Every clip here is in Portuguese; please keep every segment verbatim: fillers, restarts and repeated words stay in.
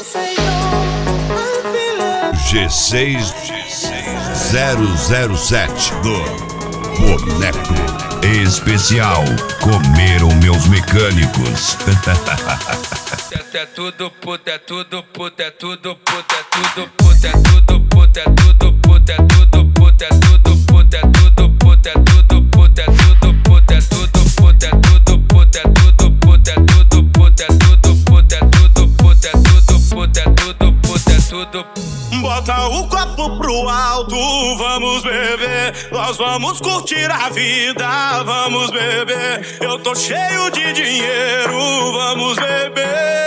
G seis zero zero sete do Boneco. Especial, comeram meus mecânicos. É tudo puta, é tudo puta, é tudo puta, é tudo puta, é tudo puta, é tudo puta, é tudo puta, é tudo puta, é tudo puta, é tudo puta, é tudo puta, é tudo puta, é tudo puta, é tudo puta, é tudo puta, é tudo puta, é tudo puta, é tudo puta, é tudo puta, é tudo. Bota o copo pro alto, vamos beber. Nós vamos curtir a vida, vamos beber. Eu tô cheio de dinheiro, vamos beber.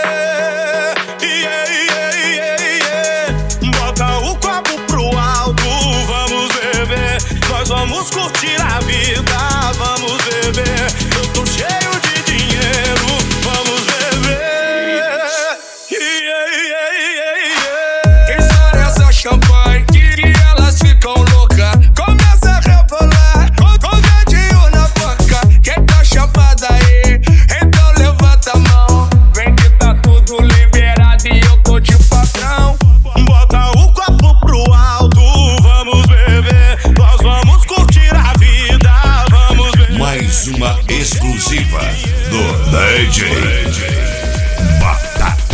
Yeah, yeah, yeah, yeah. Bota o copo pro alto, vamos beber. Nós vamos curtir a vida, vamos beber. Eu tô cheio de dinheiro, vamos beber. Yeah, yeah, yeah, yeah. Quem são essas champanhe que elas ficam loucas? Começa a rebolar com dedinho na boca. Quem tá chapada aí, então levanta a mão. Vem que tá tudo liberado e eu tô de patrão. Bota o copo pro alto, vamos beber. Nós vamos curtir a vida, vamos beber. Mais uma exclusiva do D J Batata.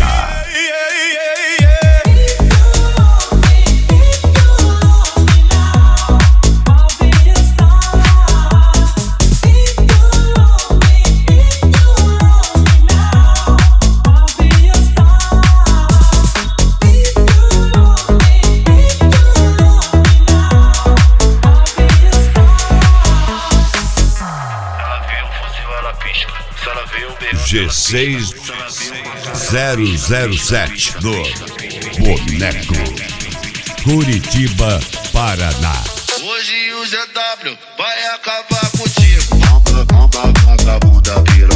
G seis zero zero sete do Boneco. Curitiba, Paraná. Hoje o Z W vai acabar contigo. Vamos, vamos, vamos, vagabunda, piranha.